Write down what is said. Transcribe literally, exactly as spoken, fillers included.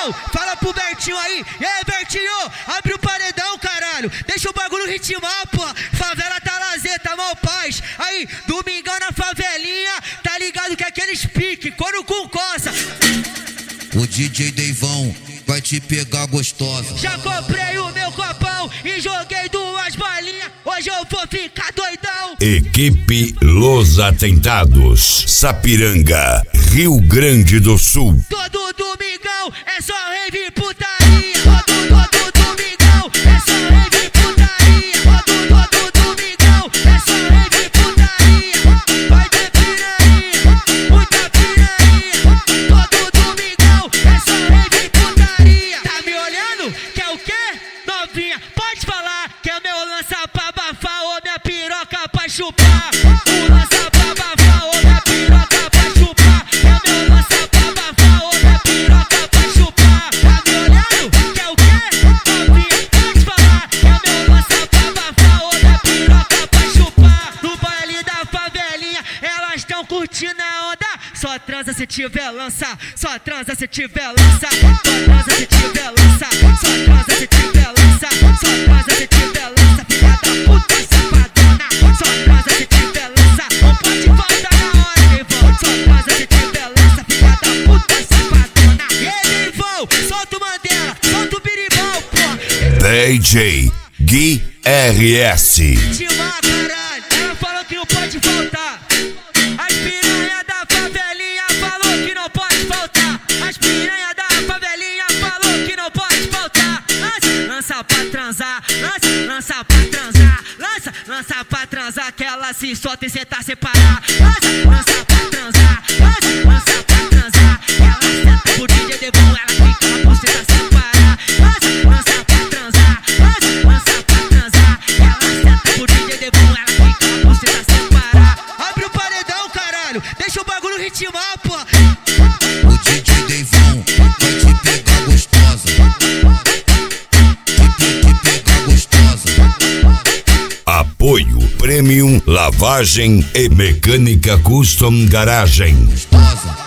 Bertão, fala pro Bertinho aí. E aí, Bertinho, abre o paredão, caralho. Deixa o bagulho ritmar, pô. Favela tá lazer, tá mal paz. Aí, domingão na favelinha, tá ligado que é aqueles pique, couro com coça. O D J Deivão vai te pegar gostosa. Já comprei o meu copão e joguei duas bolinhas. Hoje eu vou ficar doidão. Equipe Los Atentados, Sapiranga, Rio Grande do Sul. Todo domingão é só rave e putaria. Todo, todo domingão é só rave e putaria. Todo, todo domingão é só rave e putaria. Vai ter piranha, muita piranha. Todo domingão é só rave e putaria. Tá me olhando? Quer o quê? Novinha, pode falar que é meu lança pra abafar ou minha piroca pra chupar. O lança pra abafar ou minha piroca pra chupar. É meu lança pra abafar ou minha piroca pra chupar. Tá me olhando? Quer o quê? Novinha, pode falar que é meu lança pra abafar ou minha piroca pra chupar. No baile da favelinha, elas tão curtindo a onda. Só transa se tiver lança, só transa se tiver lança. Só transa se tiver lança, só transa se tiver lança. Só transa se tiver lança, filha da puta safadona. Só transa se tiver lança, não pode faltar na hora, Deivão. Só transa se tiver lança, filha da puta safadona. E aí, Deivão, solta o Mandela, solta o biribão, pô. D J Gui R S. Timar, caralho, ela falou que não pode faltar. As piranha da favelinha falou que não pode faltar. As piranha da favelinha falou que não pode faltar. Lança, lança pra transar, lança, lança pra transar. Lança, lança pra transar, que ela se solta e cê tá separar. Lança, lança pra transar, lança, lança pra transar. Ela senta pro D J Deivão, ela fica na buceta sem parar. Lança, lança pra transar, lança, lança pra transar. Ela senta pro D J Deivão, ela fica na buceta sem parar. Abre o paredão, caralho, deixa o bagulho ritmar, pô. O D J Deivão vai te pegar gostosa. Te, te pegar gostosa. Apoio Premium Lavagem e Mecânica Custom Garagem. Gostosa.